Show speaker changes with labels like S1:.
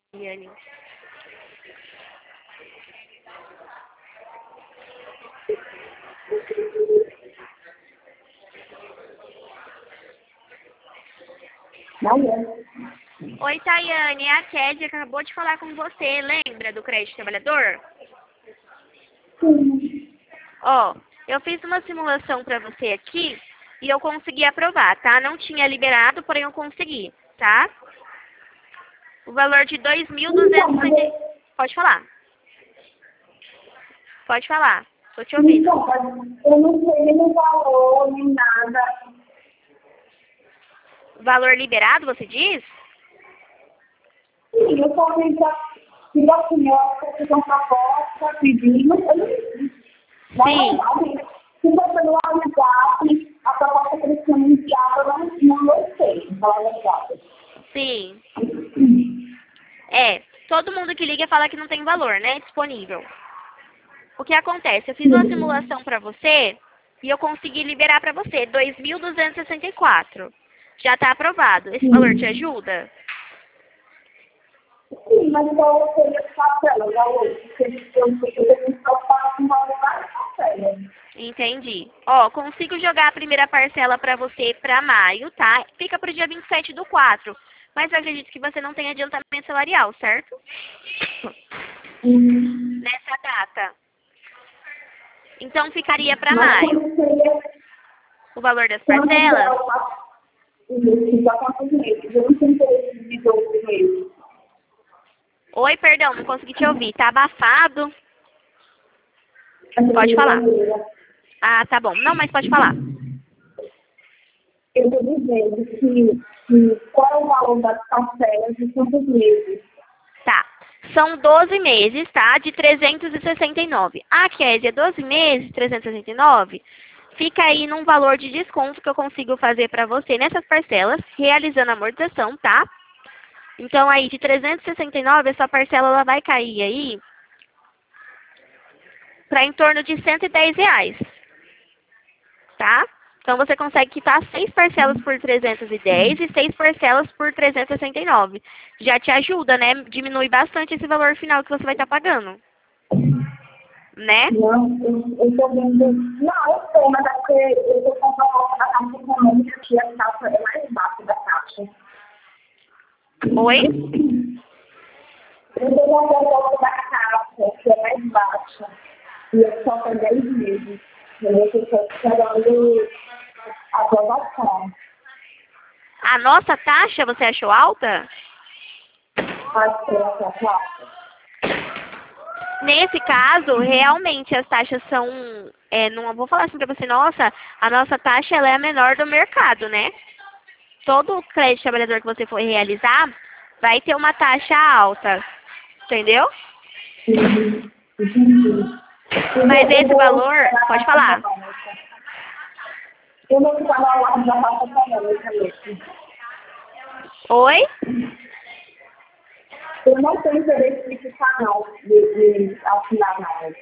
S1: Yane. Oi, Tayane, é a Kédia que acabou de falar com você. Lembra do crédito trabalhador?
S2: Sim.
S1: Ó, eu fiz uma simulação pra você aqui e eu consegui aprovar, tá? Não tinha liberado, porém eu consegui, tá? O valor de
S2: Então, mas
S1: 2.260. Pode falar. Pode falar. Tô te ouvindo.
S2: então, mas eu não sei nem o valor, nem nada.
S1: Valor liberado, você diz?
S2: Sim, eu só vi que a senhora fez uma proposta pedindo, eu não sei. Na
S1: Sim,
S2: verdade, se for pelo WhatsApp, a proposta que eles tinham enviado, eu não gostei, na verdade.
S1: sim. É, todo mundo que liga fala que não tem valor, né? Disponível. O que acontece? Eu fiz uma simulação pra você e eu consegui liberar pra você 2.264. Já tá aprovado. Esse valor te ajuda?
S2: Sim, mas igual eu sei as parcelas, já hoje, porque eu tenho só para uma várias parcelas.
S1: Entendi. Ó, consigo jogar a primeira parcela pra você pra maio, tá? Fica pro dia 27/4. Mas eu acredito que você não tem adiantamento salarial, certo? Nessa data. Então ficaria pra
S2: Mas
S1: maio.
S2: quando seria,
S1: O valor das
S2: quando
S1: parcelas?
S2: isso, já quantos meses? Eu não tenho interesse de 12 meses.
S1: Oi, perdão, não consegui te ouvir. Tá abafado?
S2: Essa
S1: Pode falar.
S2: brincadeira.
S1: Ah, tá bom. Não, mas pode falar.
S2: Eu estou dizendo que qual é o valor das parcelas de quantos meses?
S1: Tá. São 12 meses, tá? De 369. A Kézia, 12 meses, 369, fica aí num valor de desconto que eu consigo fazer pra você nessas parcelas, realizando a amortização, tá? Então, aí, de 369, essa parcela ela vai cair aí pra em torno de R$ 110, tá? Então, você consegue quitar 6 parcelas por 310 e 6 parcelas por 369. Já te ajuda, né? Diminui bastante esse valor final que você vai estar pagando, né?
S2: Não, eu estou vendo. Não, eu sei, mas é porque eu estou com a causa da Caixa Econômica, que a taxa é mais baixa da Caixa.
S1: Oi?
S2: Eu estou com a causa da Caixa, que é mais baixa. E é só por 10 meses. Eu estou esperando a aprovação.
S1: A nossa taxa você achou alta?
S2: Acho que é a taxa.
S1: Nesse caso, realmente as taxas são. Não vou falar assim pra você, nossa, a nossa taxa ela é a menor do mercado, né? Todo crédito trabalhador que você for realizar vai ter uma taxa alta, entendeu?
S2: Entendi.
S1: Mas
S2: Eu
S1: esse
S2: vou
S1: valor,
S2: esperar a
S1: pode
S2: Caixa
S1: falar.
S2: Econômica. Eu vou ficar na ordem da Caixa Econômica mesmo.
S1: Oi?
S2: Eu não tenho interesse de ficar, não, de assinar nada.